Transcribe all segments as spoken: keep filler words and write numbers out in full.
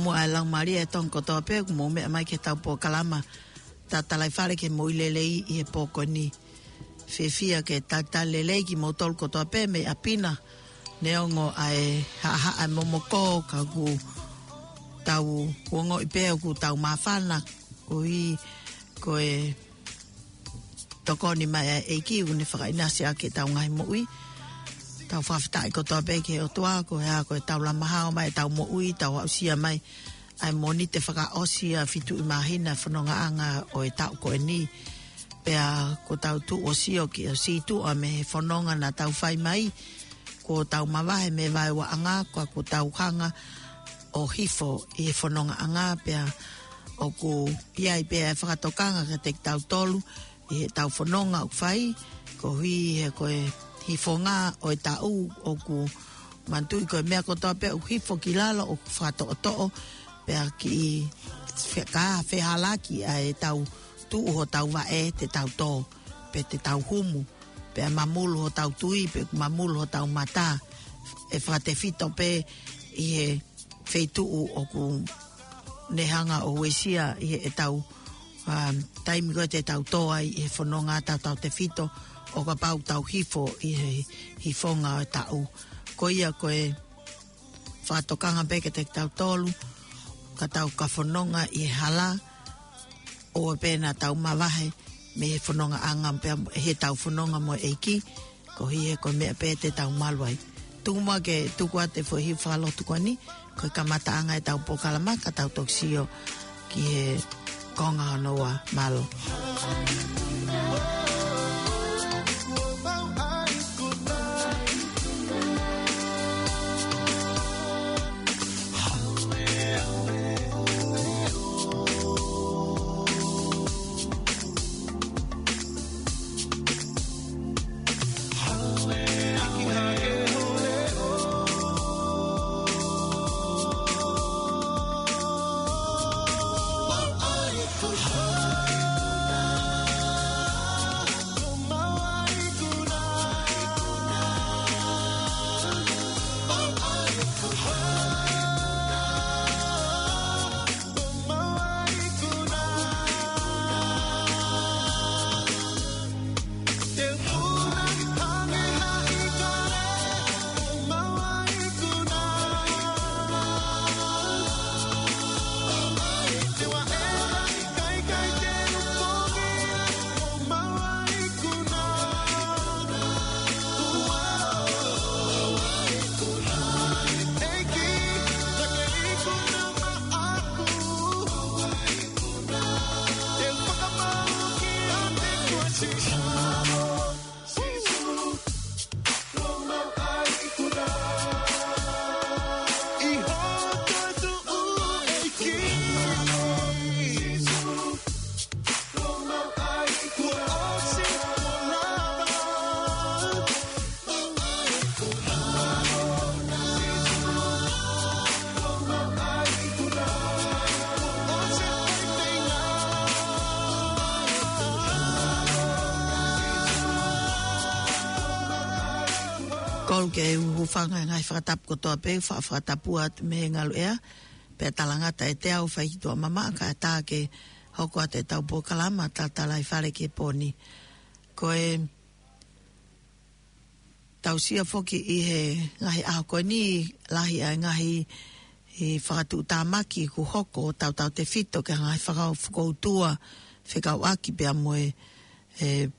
mo ai lang Maria ton ko to pe mo me mai ke tau po kalama ta talai fale ke mo lelei i e poko ni fefia ke ta ta lelei ki mo tol ko to pe me apina neongo ai ha ha ai momoko ka ku tau wongo i pe ku tau mafana ko i ko e toko ni mai e ki uni whakaina sia ke tau ngai mo ui tau whawhitai ko tō peke o tua ko hea ko e tau la mahao mai tau mo ui tau ausia mai ai moni te whaka osia fitu i mahina whanonga anga o e tau ko e ni pea ko tau tu o sio ki o si tu a me he whanonga na tau whai mai ko tau mawahe me vai wa anga ko ko tau hanga o hifo i he whanonga anga pea o ku iai pea e whakatokanga ka te tau tolu i he tau whanonga o whai ko hui he ko e hifonga o e tau o ku mantui ko e mea ko tau pe o hifo ki lala o whato o to'o pea ki ka whehalaki a e tau tu ho tau wa e te tau tō pe te tau humu pea mamulu ho tau tui pe mamulu ho tau mata e whate fito pe i he wheitu o ku nehanga o wesia i he e tau um, taimi ko te tau tō ai i he whanonga tau tau te fito o ka pau tau hifo i he hifonga o tau. Ko ia ko e whatokanga peke te tau tolu, ka tau ka whanonga i he hala, o e pēna tau mawahe, me he whanonga angam pēr he tau whanonga mo eiki, ko hi he ko mea pē te tau maluai. Tukuma ke tukua te fo hi whalo tukua ni, ko ka mata anga e tau pokalama, ka tau toksio ki he konga hanoa malo. Kol ke hufanga ngai whakatapu ko toa pe, whakatapu at me ngalu ea, pe talangata e te au whahitua mama, ka tā ke hoko at e tau po kalama, tā talai whare ke poni. Ko e tau sia foki i he ngahi aho koe ni, lahi ai ngahi i whakatu tāmaki ku hoko, tau tau te fito, ke ngai whakau whakautua, whakau aki pia moe, e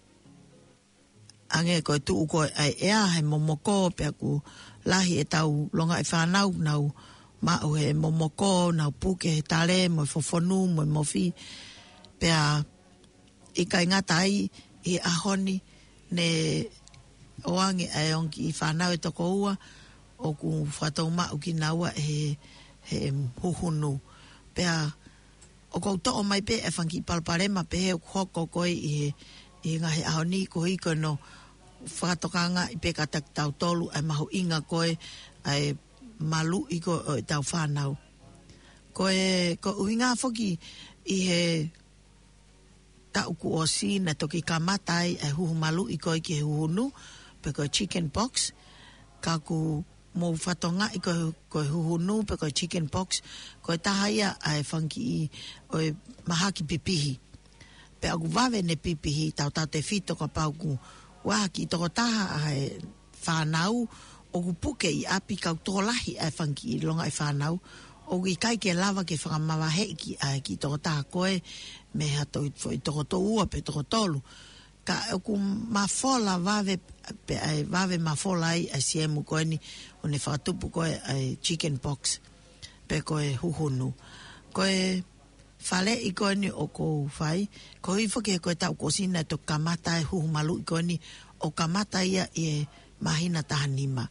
ange koe tuu koe ai ea he momoko pia ku lahi e tau longa e whanau nau mau he momoko nau puke he tale mo fofonu mo mofi pia i kai ngata ai i ahoni ne oange ai onki i whanau e toko ua o ku whatau mau ki naua he, he huhunu pia o kou to'o mai pe e whanki palparema pe he hoko koe i he i ngahi ahoni ko hiko no whakatokanga i peka tak tau tolu ai mahu inga koe ai malu i ko i tau whanau. Koe ko uhinga foki i he tau ku o si na toki kamatai ai huhu malu i koe ki he huhunu pe koe chicken pox ka ku mo fatonga i ko ko huhunu pe ko chicken pox ko tahaia ai funky o mahaki pipihi pe aku vave ne pipihi tau tau te fito ko pauku wa ki to taha ai whanau o kupuke i api kau tolahi ai funky longa i whanau o i kai ke lava ke whakamawahe ki ai ki to taha koe me hato i to to ua pe to tolu ka ku mafola vave pe ai vave mafola ai ai siemu ko ni o ne fatupu ko ai chicken pox pe ko e huhunu ko e fale i ko ni o ko fai ko i foke ko ta kosina to kamata e huhu malu ko ni o kamata ia e mahina tahanima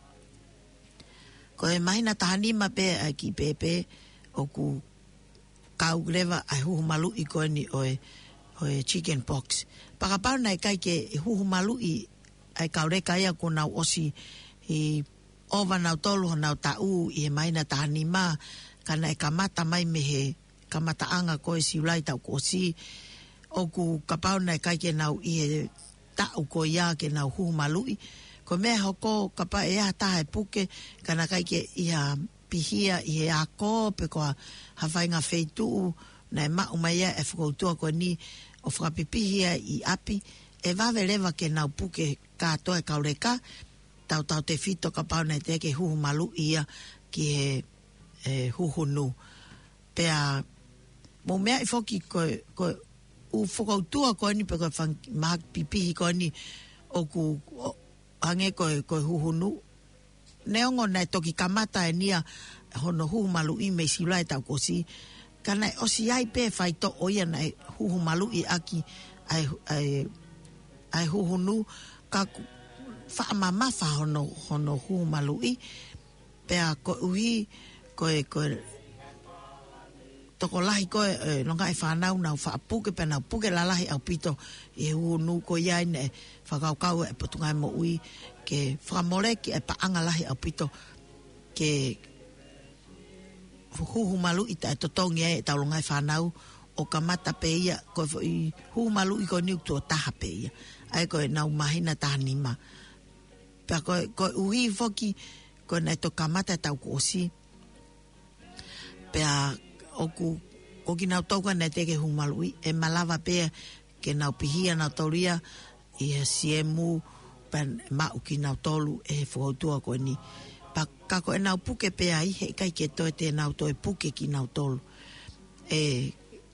ko e mahina tahanima pe ai ki pepe o ku kau greva ai huhu malu i ko ni o e o e chicken pox pakapau nai kai ke huhu malu i ai kaureka ia ko nau osi i ova nau tolu nau tau i he maina tahanima kana e kamata mai me he kamata anga ko e siulai tau ko si o ku kapau nai kai ke nau i he tau ko ia ke nau huhu malu i ko mea hoko kapa e a taha e puke kana kai ke i ha pihia i he ako pe ko hawhainga feitu nai mau mai e whakoutua ko ni o whakapipihia i api e wawe lewa ke nau puke katoa e kaureka tau tau te fito ka pauna e te ke huhu malu ia ki he e, huhu nu pea mo mea i foki ko, ko u whakautua ko ni pe ko mahak pipihi ko ni o ku o, hange ko, ko huhu nu neongo nai toki kamata e nia hono huhu malu i me silai tau kosi kana o si ai pe fai to oia nai huhu malu i aki ai ai ai huhu nu ka fa mama fa hono hono huhu malu i pe a ko uhi ko e ko to ko lahi ko e longa e fa nau na fa puke pe na puke la lahi au pito e huhu nu ko ia ne fa kau kau e potunga mo ui ke fa mole ki e pa anga lahi au pito ke huhu malu i ta totongi e taulunga e whanau o kamata pe ia ko i huhu malu i ko niu tua taha pe ia ai ko e nau mahina tahanima pe ko ko uhi foki ko nei to kamata tau ko si pe a oku o ki nau tauka nei te ke huhu malu i e malava pe ke nau pihia nau tauria i e siemu pen mau ki nau tolu e whakautua ko ni pa kako e nau puke pe ai he kai ke toi te nau toi puke ki nau tolu e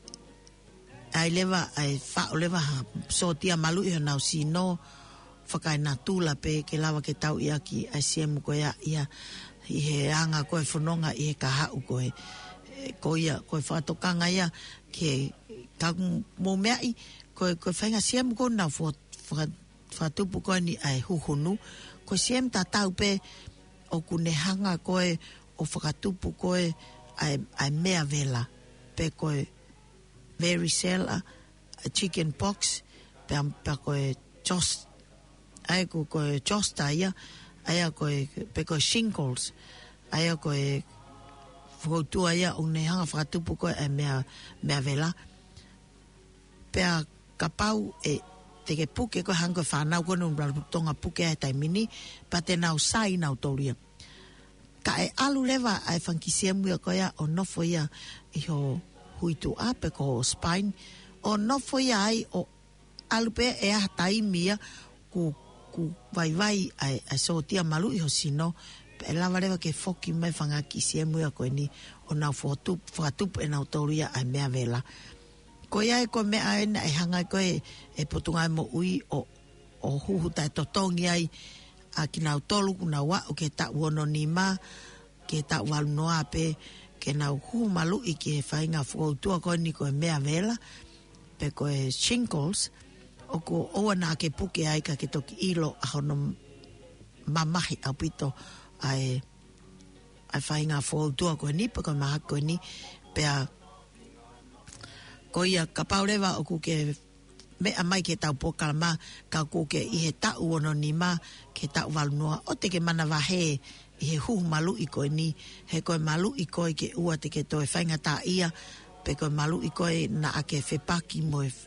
ai leva ai fa leva ha so tia malu i nau si no whakai na tula pe ke lava ke tau ia ki ai siemu ko ia ia i he anga ko e whanonga i he kahau ko e ko ia ko e whatokanga ia ke kaku mo mea i ko e whainga siemu ko nau whatupu ko ni ai huhunu ko siemu ta tau pe o kune hanga koe o whakatupu koe ai, ai mea vela pe koe varicella chicken pox pe, pe koe just ai ko koe josta ia ai koe pe koe shingles ai koe whakautua ia o ne hanga whakatupu koe ai mea, mea vela pe a kapau e te ke puke ko hanga whanau kono tonga puke ai taimini pa te nau sai nau tauria ka e alu lewa ai whankisia mua ko ia o nofo ia i ho huitu ape ko spine o nofo ia ai o alu pe e a taimia ku, ku vai vai ai, ai so tia malu i ho sino pe lava lewa ke foki mai whangakisia mua ko ni o nau whakatupu e nau tauria ai mea vela ko ia e ko mea e na e hanga ko e, e potungai mo ui o, o huhu tai totongi ai a ki nau tolu ku nau wa o ke ta uono ni ma ke ta walu noa pe ke nau huhu malu i ke whainga whakautua ko ni ko e mea vela pe ko e shingles o ko oa na ke puke ai ka ke toki ilo a hono mamahi au pito ai ai whainga whakautua ko ni pe ko maha ko ni pe a ko ia ka paurewa o ku ke me amai ke tau pokalama ka ku ke i he tau ono ni ma ke tau walunua o te ke mana wahe i he huhu malu i koe ni he koe malu i koe ke ua te ke toe whainga tā ia pe koe malu i koe na ake whepaki mo e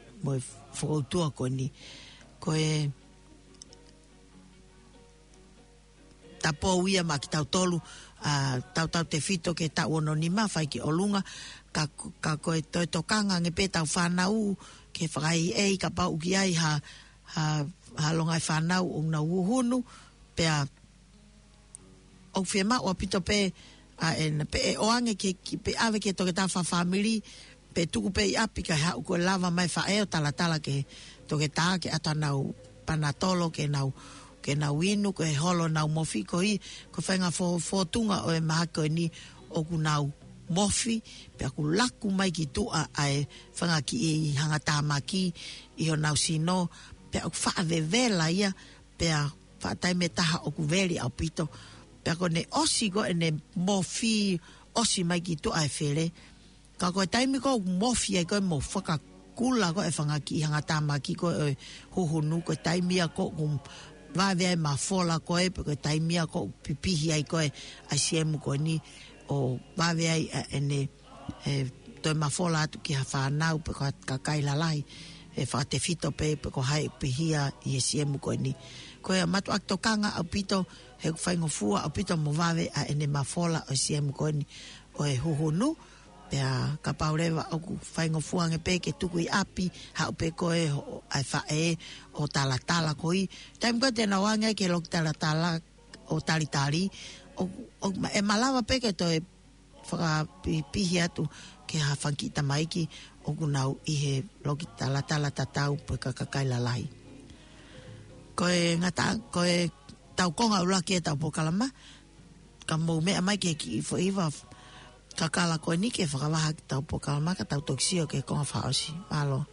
whakautua koe ni koe tapo ia ma ki tau tolu, uh, tau tau te fito ke tau ono ni ma, whai ki olunga, ka, ka koe toi tokanga nge pe tau whanau, ke whakai ei ka pau ki ai ha, ha, ha longai whanau o na uhunu, pe a o whia ma o pito pe, a en pe e oange ke, ki pe ave ke toke ta wha family, pe tuku pe i api ka hau koe lava mai wha eo tala tala ke toke ta ke ata nau panatolo ke nau, ke nau inu, ke holo nau mofi ko i, ko whainga fo, fo tunga o e maha koe ni o ku nau mofi, pe aku laku mai ki tua ai whanga ki i hangata maki, i ho nau sino, pe aku wha vevela ia, pe a wha taime taha o ku veri au pito, pe ako ne osi ko e ne mofi, osi mai ki tua e where, ka koe taime ko mofi ai koe mo whaka kula ko e whanga ki i hangata maki ko e huhunu, ko taime a ko kum, vawe ai ma fola koe, pe koe taimia ko pipihi ai koe ai siemu koe ni, o vawe ai ene e, toi ma fola atu ki ha whanau, pe koe kakai lalai, e whate fito pe, pe koe hai pihia i e siemu koe ni. Koe a matu ak tokanga au pito, he whaingo fua au pito mo vawe a ene ma fola o siemu koe ni, o e huhunu, pea ka paurewa o ku whaingo fuange pe ke tuku i api, hau pe koe ai whae o tala tala koi. Taim koe tēnā wange ke lok tala tala o tali tali, o, o, e malawa pe ke toi whaka pihi atu ke ha whankita maiki o ku nau i he loki tala tala tatau pe kakakai lalai. Koe ngata, koe tau konga ula ke tau pokalama, ka mou mea mai ke ki i fo iwa kakala koe ni ke whakawaha ki tau pokalama ka tau toksio ke konga whaosi. Malo.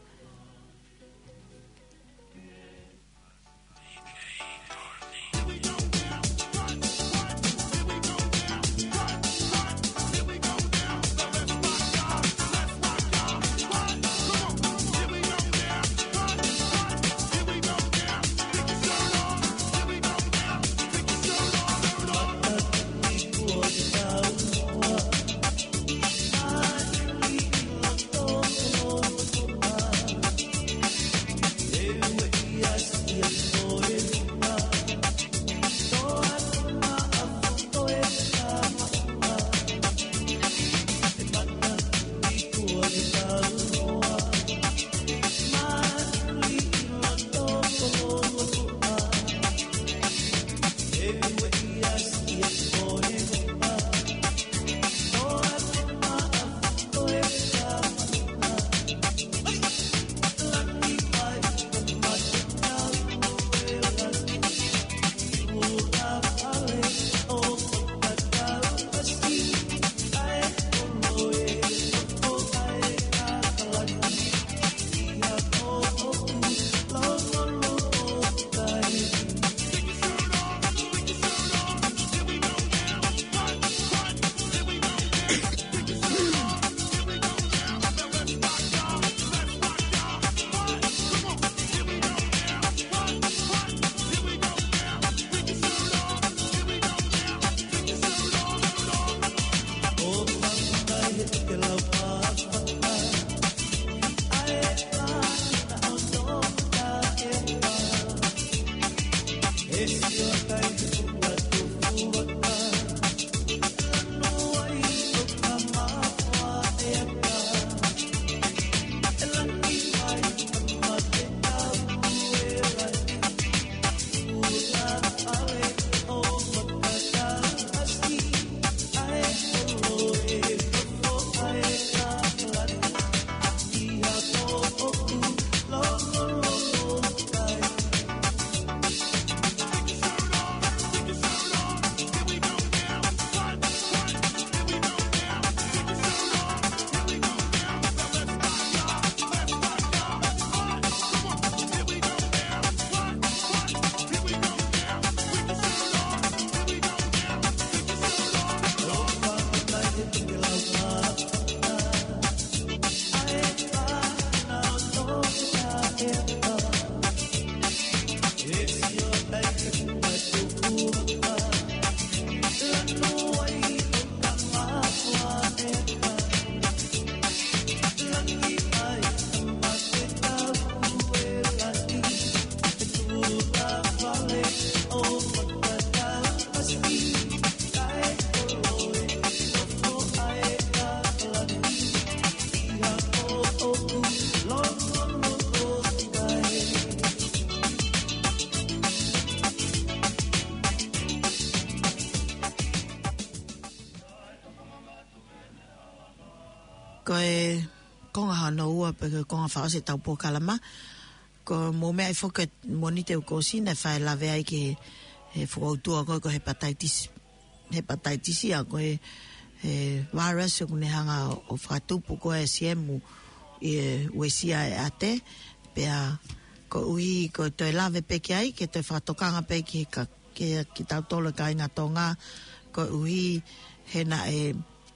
Koe konga hana ua pe koe konga whao se tau Pokalama. Ko mo mea i whoka moni te ukosi na whae lawe ai ke he whakautua koe ko hepatitis. Hepatitis ia koe he virus o kune hanga o whakatupu koe S M u e uesia e ate. Pea ko uhi ko toi lawe peke ai ke toi whakatokanga peke ka ke ki tau tole ka inga tonga. Ko uhi he na e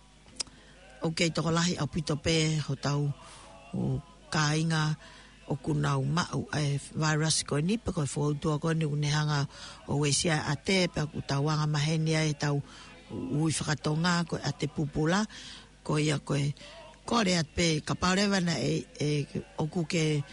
o kei toko lahi au pito pe ho tau o ka inga o kunau mau e virus ko ni pe ko fo ko ni unehanga o wesia ate pe ku tawanga mahenia e tau ui whakatonga ko ate pupula ko ia ko e kore at pe kaparewa na e, e o ku ke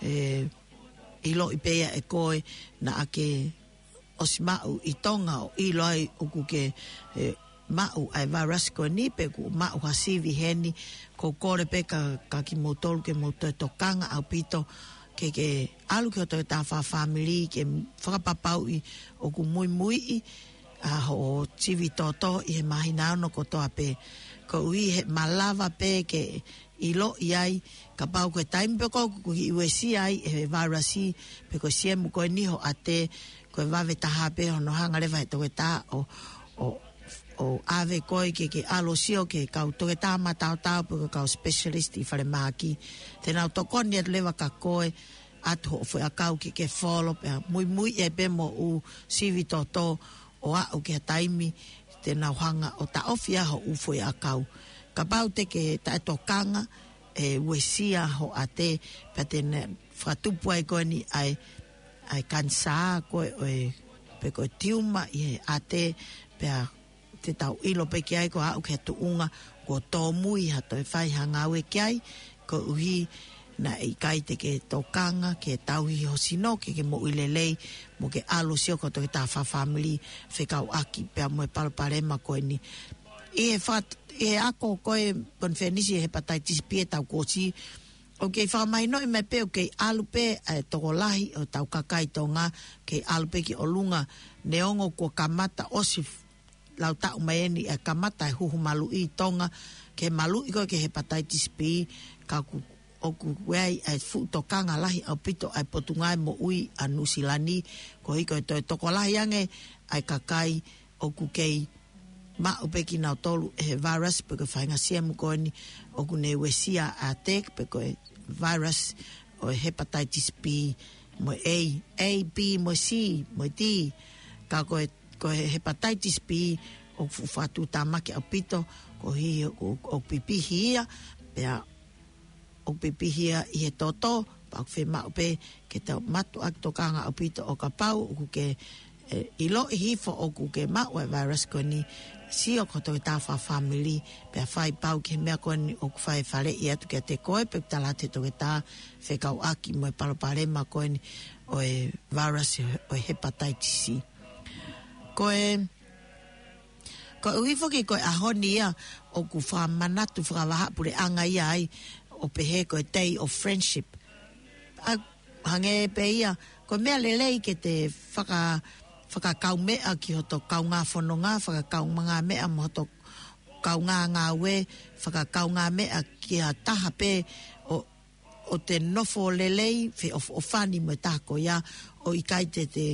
e ilo i pea e koe na ake osimau i tonga o ilo ai o ku ke e, mau ai virus ko ni pe ku mau hasivi heni ko kore pe ka, ka ki motolu ke moto tokanga au pito ke ke alu ke o toi tafa family ke whakapapau i o ku mui mui i a ho tivi toto i he mahina ono ko toa pe ko ui he malava pe ke i lo i ai ka pau koe taimi pe ko ku i uesi ai he virus i pe ko siemu koe niho ate koe vave taha pe hono hanga lewa he toke ta o o o ave koe ke ke alo sio ke kau toke tāma tau tau puka kau specialist i whare maki. Tēnā tokoni at lewa ka koe atu ho fwe a kau ke ke follow pe mui mui e pe mo u sivi toto o a o ke taimi tēnā hanga o ta ofia ho u fwe a kau. Ka pau te ke ta e tokanga e uesia ho a te pe tēnā whatupu ai koe ni ai ai kansa koe e pe koe tiuma i a te pe a te tau ilo pe ki ai ko au ke tu unga ko tō mui ha toi whai hanga ue ki ai ko uhi na i kai te ke tokanga ke tau hi hosino ke ke mo ilelei mo ke alo sio ko to ke ta fa family whekau aki pe mo e palparema koe ni i he what i he ako koe pon whenisi he hepatitis B tau kōsi o ke whamai no i me pe o ke alu pe e toko lahi o tau kakai tonga ke alu pe ki olunga neongo ko kamata osif lau tau mai ni e kamata e huhu malu i tonga ke malu i koe ke hepatitis B ka ku o ku wei e fu tokanga lahi au pito ai potungai mo ui a nusilani ko i koe toi toko lahi ange ai kakai o ku kei ma upeki nau tolu e virus pe koe whainga siemu koe ni o ku ne wesia a tek pe koe virus o hepatitis B mo A, A, B, mo C, mo D ka koe ko hepatitis B o fatu tamake au pito ko hi o, o pipihia pea o pipihia i he toto pa fe ma pe ke te matu ak tokanga au pito o ka pau o ke e, ilo i hifo o ku ke ma o virus ko ni si o ko to ta fa family pe fai pau ke me ko ni o fai fale i atu ke te koe pe tala te to ta fe ka aki mo palo pare ma ko ni o e virus o hepatitis C koe ko uhi foki koe ahoni ia o ku wha manatu whakawaha pure anga ia ai o pehe koe day of friendship a hange pe ia ko mea lelei ke te whaka whaka kau mea ki hoto kau ngā whanonga whaka kau mga mea mo hoto kau ngā ngā we whaka kau ngā mea ki a taha pe o, o te nofo lelei fe o, o whani mo taha ko ia o ikai te te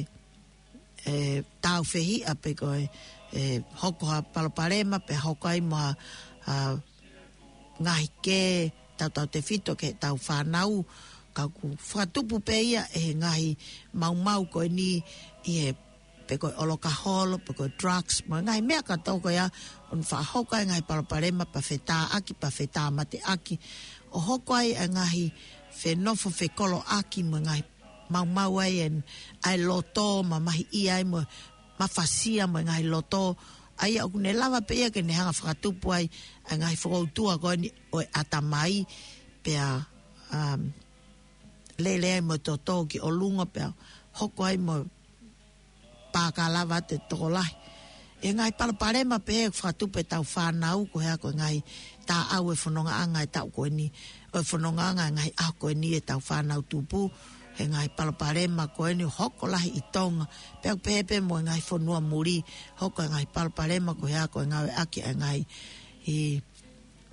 e tau fehi a pe koe e hoko ha paloparema pe hoko ai moa a ngahi ke tau tau te fito ke tau whanau ka ku whatupu pe ia e ngahi mau mau koe ni i he pe koe oloka holo pe koe drugs mo ngahi mea ka tau koe ia on wha hoko ai ngahi paloparema pa whetā aki pa whetā mate aki o hoko ai a ngahi whenofo whekolo aki mo ngahi mau mau ai en ai loto ma mahi i ai mo ma fasia mo ngai loto ai o ne lava pe ia ke ne hanga whakatupu ai ngai whakautua koe ni o atamai pe a um, lele ai mo toto ki o lunga pe hoko ai mo pāka lava te toko lahi e ngai palaparema pe e whakatupu e tau whanau ko hea ko ngai tā au e whanonga anga e tau koe ni o e whanonga anga ngai au koe ni e tau whanau tupu he ngai palaparema koe ni hoko lahi i tonga peo pepe mo ngai whanua muri hoko ngai palaparema ko hea ko ngai aki ngai i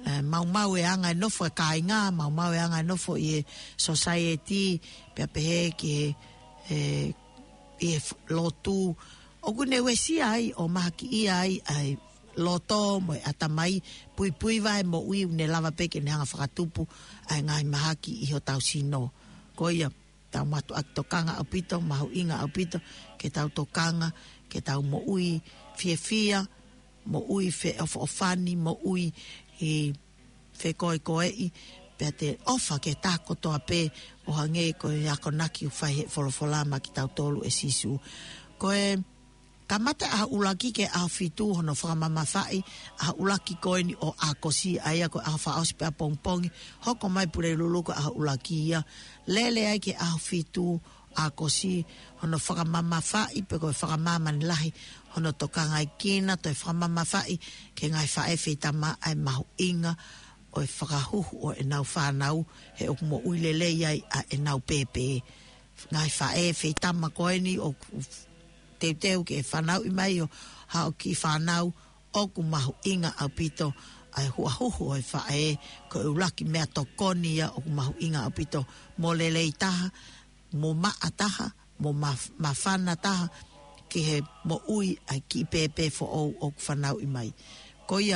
mau mau e anga no fo kai nga mau mau e anga no fo e society pe pe ke e e lotu o kune wesi ai o maki ai ai loto mo atamai pui pui vai mo ui ne lava pe ke ne hanga whakatupu ai ngai mahaki i ho tau sino koia tau matu ak tokanga apito mahu inga apito ke tau tokanga ke tau mo ui fia fia mo ui fe of ofani mo ui e fe koe koe i pe te ofa ke tako toa pe o hange koe ako naki u fai he wholofolama ki tau tolu e sisu. Koe kamata a ulaki ke a fitu hono whakamama whai a ulaki koe ni o a kosi aia koe a whaosi pe a pongpongi hoko mai pure luluko a ulaki ia lele ai ke a fitu a kosi hono whakamama whai pe koe whakamama ni lahi hono tokanga i kina toi whakamama whai ke ngai whae whitama ai mahu inga o e whakahuhu o e nau whanau he o mo uilele iai a e nau pepe ngai whae whitama koe ni o teu teu ke whanau i mai o hao ki whanau o ku mahu inga au pito ai hua huhu o e whae ko e ulaki mea tokoni ia o ku mahu inga au pito mo lele i taha mo maa taha mo ma, ma whana taha ki he mo ui ai ki pepe fo o o ku whanau i mai ko ia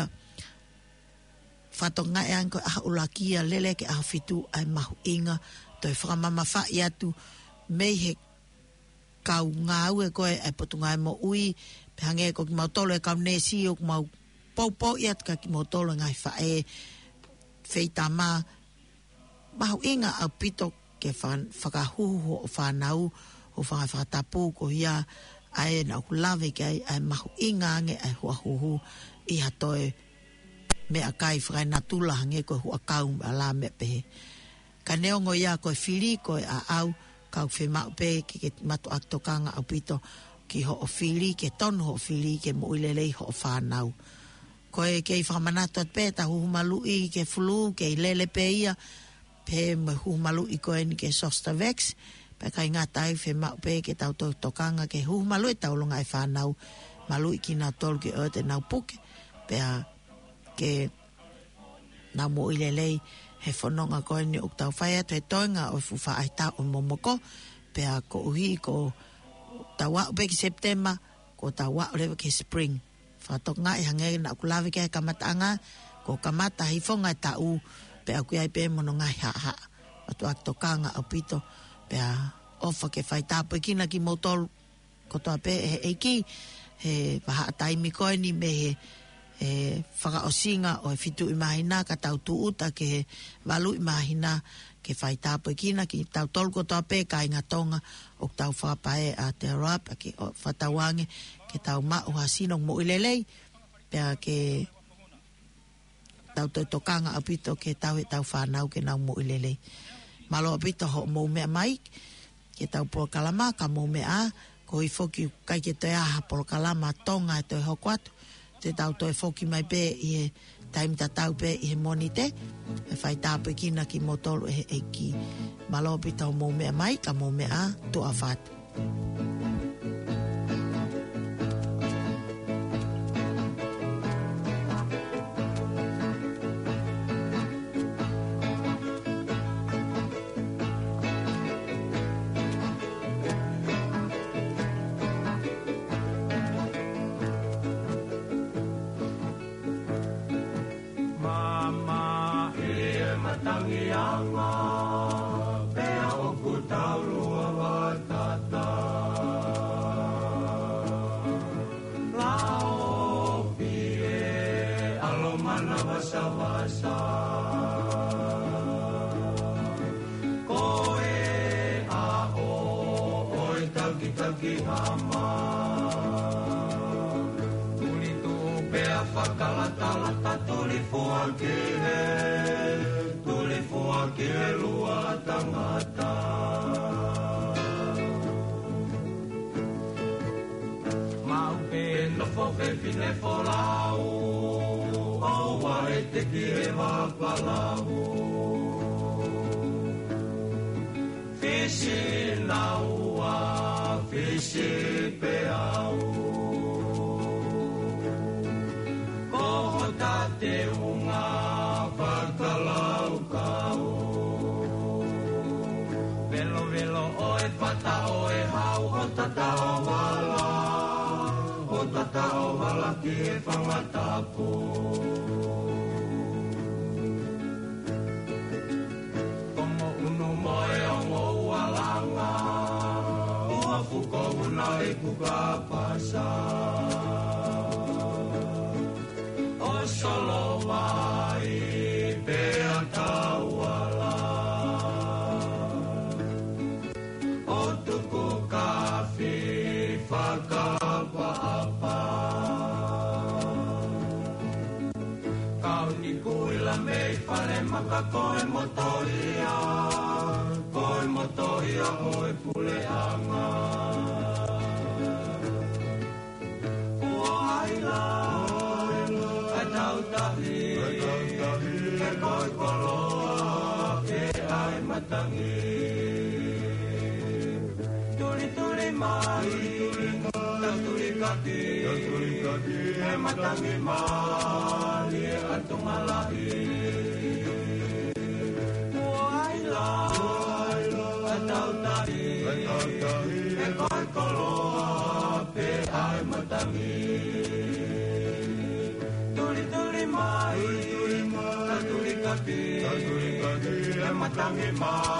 whatonga e anko aha ulakia lele ke aha fitu ai mahu inga toi whakamama whai atu mei he kau ngau e koe ai potunga e mo ui pe hange ko ki mau tolo e kau nesi o ki mau pau pau iat ka ki mau tolo ngai whae feita ma mahu inga au pito ke whakahuhu o whanau o whakatapu ko ia ai na kulave ke ai ai mahu inga ange ai huahuhu i hatoe me a kai whakai natula hange koe hua kau ala me pehe. Ka neongo ia koe whiri koe a au kau whi mau pe ke ke matu aktokanga au pito ki ho o whiri ke tonu ho o whiri ke mo uilelei ho o whanau. Koe kei whakamanato at pe ta huhumalu i ke flu ke lele pe ia pe mo huhumalu i koe ni ke Sostavex pe kai ngatai whi mau pe ke tau tau tokanga ke huhumalu i tau longa i whanau malu i ki na tolu ke oete nau puke pe a ke na mo ilelei he whanonga koe ni o tau whaia te toinga o fuwha ai ta o momoko pe a ko uhi ko tau wau pe ki September ko tau wau lewa ke spring whatok ngai hange na kulawe ke kamatanga ko kamata hifonga ta u pe a kuiai pe mono ngai ha ha atu ak tokanga o pito pe a ofa ke whai tapo ikina ki motol ko toa pe he eiki he waha taimi koe ni me he e whaka o singa o e fitu i mahina ka tau tuuta ke walu i mahina ke whai tāpo i kina ki tau tolko toa pe ka inga tonga o tau whakapae a te rap ke o whatawange ke tau mao hasinong mo ilelei pia ke tau toi tokanga apito ke tau e tau whanau ke nau mo ilelei malo apito ho mo mea mai ke tau por kalama ka mo mea ko i foki kai ke te aha por kalama tonga e toi hoko atu te tau toi foki mai pe i he taim ta tau pe i he monite e whai tāpu i kina ki motolo e he ki malopi tau mō mea mai ka mō mea tu a whatu. Te unga tata o wala, o tata o wala ki e whangatapo. Komo unu moe o ngō walanga, ua fuko una e kuka pasa. O solo mai pe ata wala, o tuku kafi whakapapa. Kau ni kuila mei whare maka koe motoria, koe motoria koe puleanga. Ua aila, e tau tahi, e koe koloa, e ai matangi. Tuli tuli mai, ta tuli kati, e matangi mai, e atu malahi. Ua aila, e tau tahi, e koe koloa, e ai matangi. Tuli tuli mai, ta tuli kati, e matangi mai.